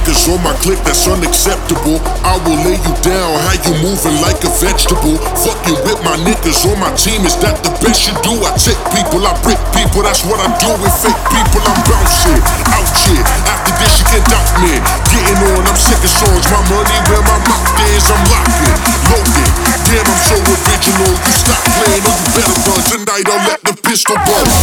niggas on my clique, that's unacceptable. I will lay you down, how you moving like a vegetable. Fucking with my niggas on my team, is that the best you do? I take people, I break people, that's what I do with fake people. I'm bouncing, out here, after this you can doubt me. Getting on, I'm sick of songs, my money where my mouth is, I'm locking, loaded. Damn, I'm so original, you stop playing or you better run. Tonight I'll let the pistol buzz.